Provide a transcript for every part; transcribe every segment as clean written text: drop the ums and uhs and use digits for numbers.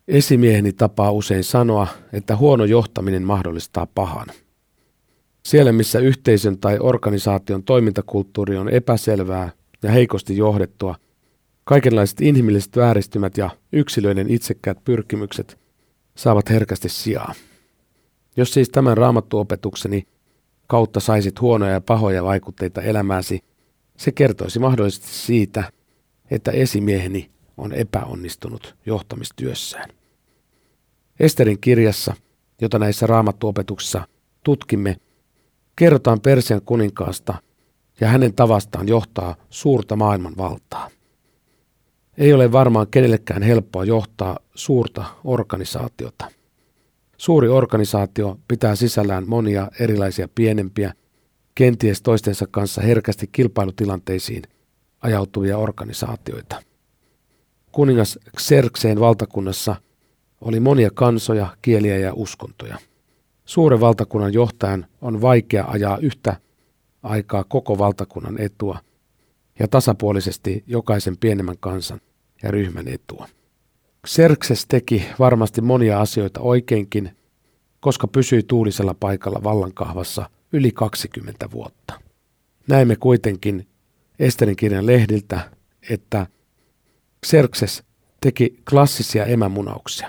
Esimieheni tapaa usein sanoa, että huono johtaminen mahdollistaa pahan. Siellä, missä yhteisön tai organisaation toimintakulttuuri on epäselvää ja heikosti johdettua, kaikenlaiset inhimilliset vääristymät ja yksilöiden itsekkäät pyrkimykset saavat herkästi sijaa. Jos siis tämän raamattuopetukseni kautta saisit huonoja ja pahoja vaikutteita elämääsi, se kertoisi mahdollisesti siitä, että esimieheni on epäonnistunut johtamistyössään. Esterin kirjassa, jota näissä raamattuopetuksissa tutkimme, kerrotaan Persian kuninkaasta ja hänen tavastaan johtaa suurta maailmanvaltaa. Ei ole varmaan kenellekään helppoa johtaa suurta organisaatiota. Suuri organisaatio pitää sisällään monia erilaisia pienempiä, kenties toistensa kanssa herkästi kilpailutilanteisiin ajautuvia organisaatioita. Kuningas Xerxeen valtakunnassa oli monia kansoja, kieliä ja uskontoja. Suuren valtakunnan johtajan on vaikea ajaa yhtä aikaa koko valtakunnan etua ja tasapuolisesti jokaisen pienemmän kansan ja ryhmän etua. Xerxes teki varmasti monia asioita oikeinkin, koska pysyi tuulisella paikalla vallankahvassa yli 20 vuotta. Näemme kuitenkin Esterin kirjan lehdiltä, että Xerxes teki klassisia emämunauksia.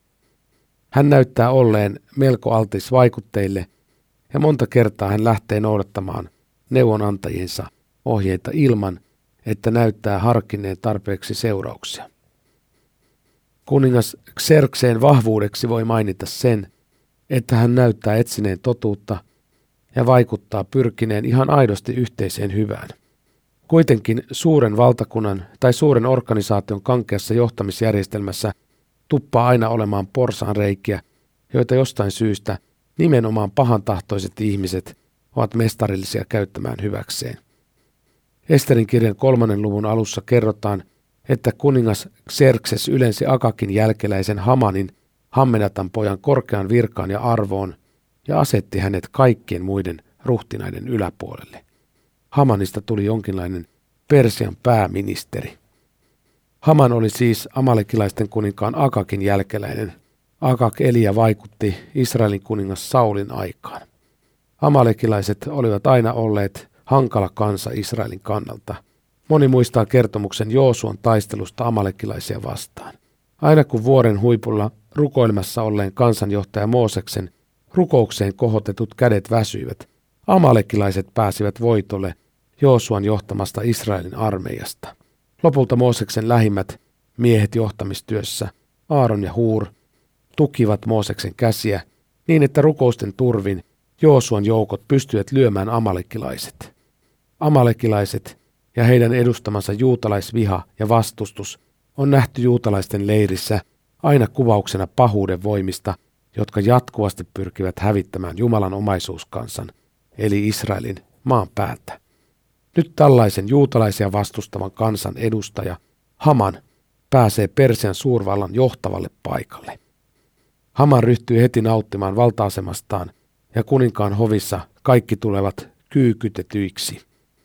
Hän näyttää olleen melko altis vaikutteille ja monta kertaa hän lähtee noudattamaan neuvonantajiensa ohjeita ilman, että näyttää harkinneen tarpeeksi seurauksia. Kuningas Xerxeen vahvuudeksi voi mainita sen, että hän näyttää etsineen totuutta ja vaikuttaa pyrkineen ihan aidosti yhteiseen hyvään. Kuitenkin suuren valtakunnan tai suuren organisaation kankeassa johtamisjärjestelmässä tuppaa aina olemaan porsaanreikiä, joita jostain syystä nimenomaan pahantahtoiset ihmiset ovat mestarillisia käyttämään hyväkseen. Esterin kirjan 3. luvun alussa kerrotaan, että kuningas Xerxes ylensi Agakin jälkeläisen Hamanin, Hammenatan pojan, korkean virkaan ja arvoon ja asetti hänet kaikkien muiden ruhtinaiden yläpuolelle. Hamanista tuli jonkinlainen Persian pääministeri. Haman oli siis amalekilaisten kuninkaan Agakin jälkeläinen. Agag eli ja vaikutti Israelin kuningas Saulin aikaan. Amalekilaiset olivat aina olleet hankala kansa Israelin kannalta. Moni muistaa kertomuksen Joosuan taistelusta amalekilaisia vastaan. Aina kun vuoren huipulla rukoilemassa olleen kansanjohtaja Mooseksen rukoukseen kohotetut kädet väsyivät, amalekilaiset pääsivät voitolle Joosuan johtamasta Israelin armeijasta. Lopulta Mooseksen lähimmät miehet johtamistyössä, Aaron ja Huur, tukivat Mooseksen käsiä niin, että rukousten turvin Joosuan joukot pystyivät lyömään amalekilaiset. Amalekilaiset ja heidän edustamansa juutalaisviha ja vastustus on nähty juutalaisten leirissä aina kuvauksena pahuuden voimista, jotka jatkuvasti pyrkivät hävittämään Jumalan omaisuuskansan, eli Israelin maan päältä. Nyt tällaisen juutalaisia vastustavan kansan edustaja Haman pääsee Persian suurvallan johtavalle paikalle. Haman ryhtyy heti nauttimaan valta-asemastaan ja kuninkaan hovissa kaikki tulevat kyykytetyiksi.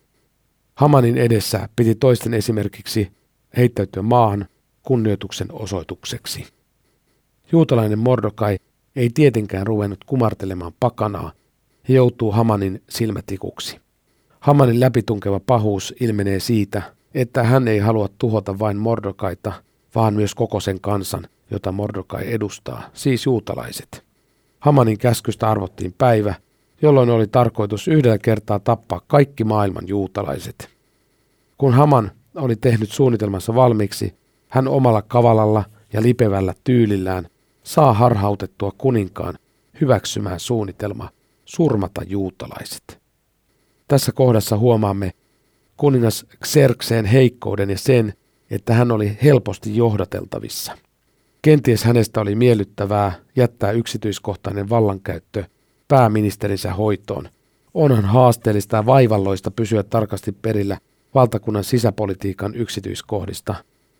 Hamanin edessä piti toisten esimerkiksi heittäytyä maahan kunnioituksen osoitukseksi. Juutalainen Mordokai ei tietenkään ruvennut kumartelemaan pakanaa ja joutuu Hamanin silmätikuksi. Hamanin läpitunkeva pahuus ilmenee siitä, että hän ei halua tuhota vain Mordokaita, vaan myös koko sen kansan, jota Mordokai edustaa, siis juutalaiset. Hamanin käskystä arvottiin päivä, jolloin oli tarkoitus yhdellä kertaa tappaa kaikki maailman juutalaiset. Kun Haman oli tehnyt suunnitelmansa valmiiksi, hän omalla kavalalla ja lipevällä tyylillään saa harhautettua kuninkaan hyväksymään suunnitelma surmata juutalaiset. Tässä kohdassa huomaamme kuningas Xerxeen heikkouden ja sen, että hän oli helposti johdateltavissa. Kenties hänestä oli miellyttävää jättää yksityiskohtainen vallankäyttö pääministerinsä hoitoon. Onhan haasteellista ja vaivalloista pysyä tarkasti perillä valtakunnan sisäpolitiikan yksityiskohdista.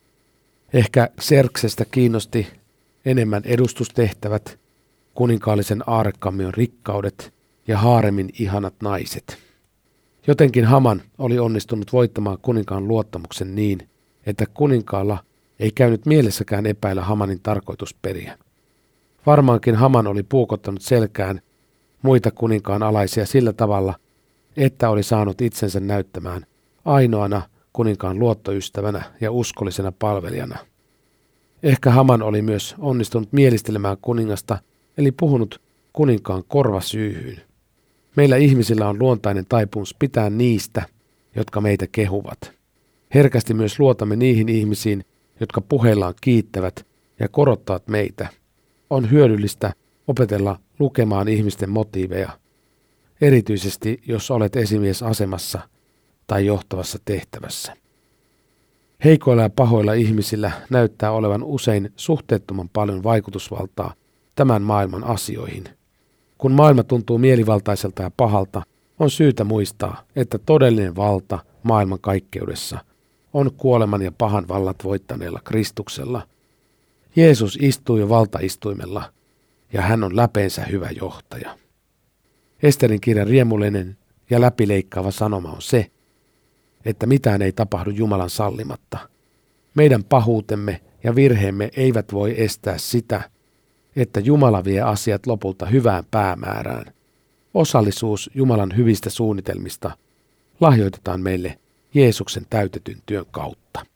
Ehkä Xerxestä kiinnosti enemmän edustustehtävät, kuninkaallisen aarekammion rikkaudet ja haaremin ihanat naiset. Jotenkin Haman oli onnistunut voittamaan kuninkaan luottamuksen niin, että kuninkaalla Ei käynyt mielessäkään epäillä Hamanin tarkoitusperiä. Varmaankin Haman oli puukottanut selkään muita kuninkaan alaisia sillä tavalla, että oli saanut itsensä näyttämään ainoana kuninkaan luottoystävänä ja uskollisena palvelijana. Ehkä Haman oli myös onnistunut mielistelemään kuningasta, eli puhunut kuninkaan korvasyyhyyn. Meillä ihmisillä on luontainen taipumus pitää niistä, jotka meitä kehuvat. Herkästi myös luotamme niihin ihmisiin, jotka puheillaan kiittävät ja korottavat meitä. On hyödyllistä opetella lukemaan ihmisten motiiveja, erityisesti jos olet esimiesasemassa tai johtavassa tehtävässä. Heikoilla ja pahoilla ihmisillä näyttää olevan usein suhteettoman paljon vaikutusvaltaa tämän maailman asioihin. Kun maailma tuntuu mielivaltaiselta ja pahalta, on syytä muistaa, että todellinen valta maailman kaikkeudessa on kuoleman ja pahan vallat voittaneella Kristuksella. Jeesus istuu jo valtaistuimella, ja hän on läpeensä hyvä johtaja. Esterin kirjan riemullinen ja läpileikkaava sanoma on se, että mitään ei tapahdu Jumalan sallimatta. Meidän pahuutemme ja virheemme eivät voi estää sitä, että Jumala vie asiat lopulta hyvään päämäärään. Osallisuus Jumalan hyvistä suunnitelmista lahjoitetaan meille Jeesuksen täytetyn työn kautta.